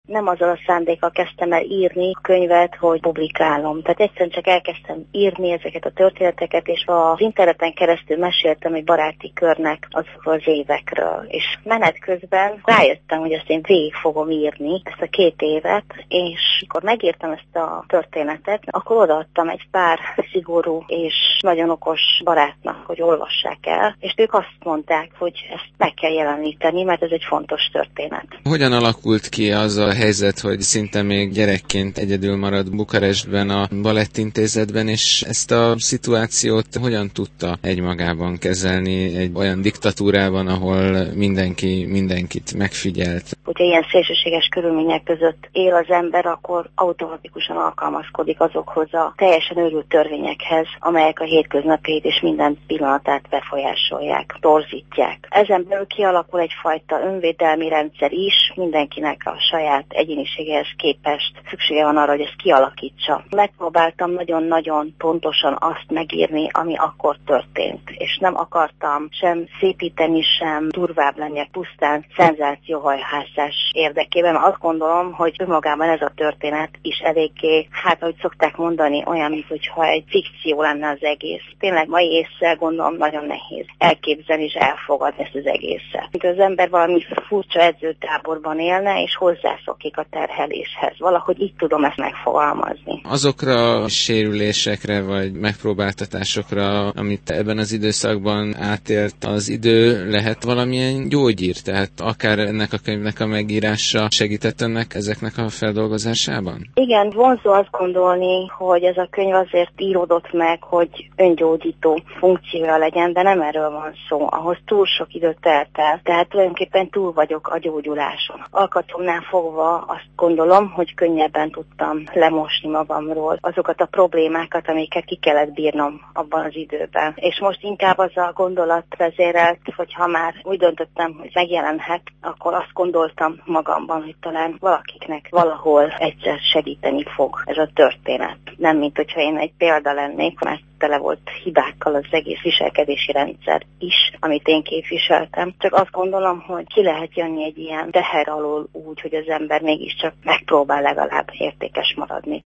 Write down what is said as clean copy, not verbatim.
Nem azzal a szándékkal kezdtem el írni a könyvet, hogy publikálom. Tehát egyszerűen csak elkezdtem írni ezeket a történeteket, és az interneten keresztül meséltem egy baráti körnek azokról az évekről. És menet közben rájöttem, hogy ezt én végig fogom írni, ezt a 2 évet, és amikor megírtam ezt a történetet, akkor odaadtam egy pár szigorú és nagyon okos barátnak, hogy olvassák el, és ők azt mondták, hogy ezt meg kell jeleníteni, mert ez egy fontos történet. Hogyan alakult ki az a helyzet, hogy szinte még gyerekként egyedül marad Bukarestben a Balettintézetben, és ezt a szituációt hogyan tudta egymagában kezelni egy olyan diktatúrában, ahol mindenki mindenkit megfigyelt? Hogyha ilyen szélsőséges körülmények között él az ember, akkor automatikusan alkalmazkodik azokhoz a teljesen őrült törvényekhez, amelyek a hétköznapjait és minden pillanatát befolyásolják, torzítják. Ezen belül kialakul egyfajta önvédelmi rendszer is, mindenkinek a saját egyéniségéhez képest szüksége van arra, hogy ezt kialakítsa. Megpróbáltam nagyon-nagyon pontosan azt megírni, ami akkor történt, és nem akartam sem szépíteni, sem durvább lenni, pusztán szenzációhajhászás érdekében. Azt gondolom, hogy önmagában ez a történet is eléggé, ahogy szokták mondani, olyan, mintha egy fikció lenne az egész. Tényleg mai ésszel gondolom nagyon nehéz elképzelni és elfogadni ezt az egészet. Mint az ember valami furcsa edzőtáborban élne, és hozzászokik a terheléshez. Valahogy így tudom ezt megfogalmazni. Azokra a sérülésekre vagy megpróbáltatásokra, amit ebben az időszakban átélt az idő, lehet valamilyen gyógyír? Tehát akár ennek a könyvnek a megírása segített önnek ezeknek a feldolgozásában? Igen, vonzó azt gondolni, hogy ez a könyv azért íródott meg, hogy öngyógyító funkciója legyen, de nem erről van szó. Ahhoz túl sok időt telt el, tehát tulajdonképpen túl vagyok a gyógyuláson. Alkatomnál fogva azt gondolom, hogy könnyebben tudtam lemosni magamról azokat a problémákat, amiket ki kellett bírnom abban az időben. És most inkább az a gondolat vezérelt, hogy ha már úgy döntöttem, hogy megjelenhet, akkor azt gondoltam magamban, hogy talán valakiknek valahol egyszer segíteni fog ez a történet. Nem, mint hogyha én egy példa lennék, mert tele volt hibákkal az egész viselkedési rendszer is, amit én képviseltem. Csak azt gondolom, hogy ki lehet jönni egy ilyen teher alól úgy, hogy az ember mégiscsak megpróbál legalább értékes maradni.